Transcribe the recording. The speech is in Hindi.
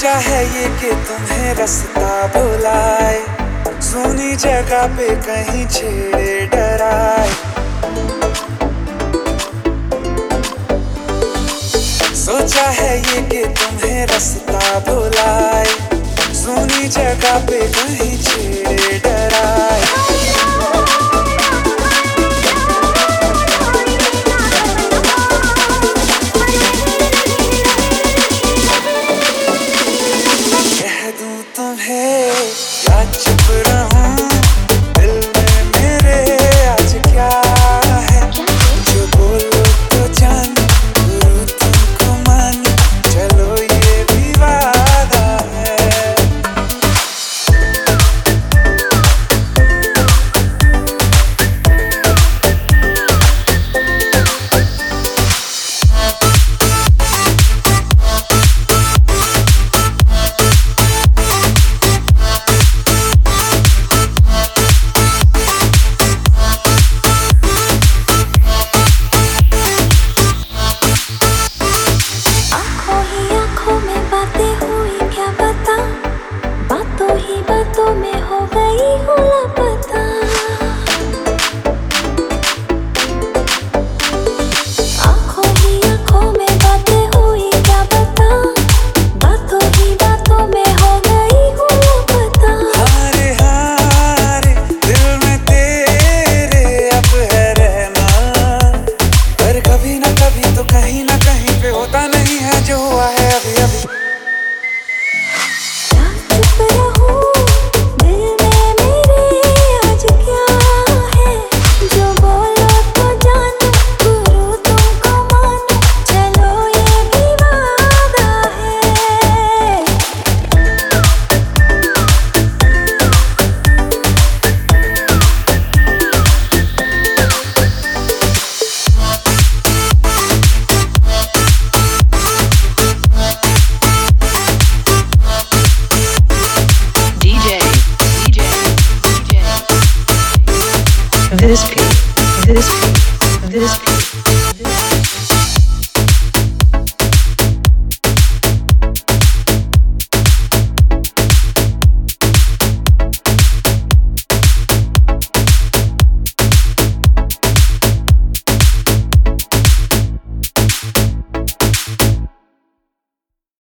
सोचा है ये कि तुम्हें रास्ता भुलाए, सुनी जगह पे कहीं छेड़े डराए। सोचा है ये कि तुम्हें रास्ता भुलाए, सुनी जगह पे कहीं छेड़े डराए। तुम्हें या चुप रहूं, दिल में मेरे आज क्या है, जो बोलो तो जाने, गुरु तुमको माने, चलो ये भी वादा है। बातों में हो गई हूँ लापता, आँखों ही आँखों में बातें हुई क्या बता, बातों ही बातों में हो गई हूँ लापता। हारे हारे दिल में तेरे अब है रहना, पर कभी ना कभी तो कहीं ना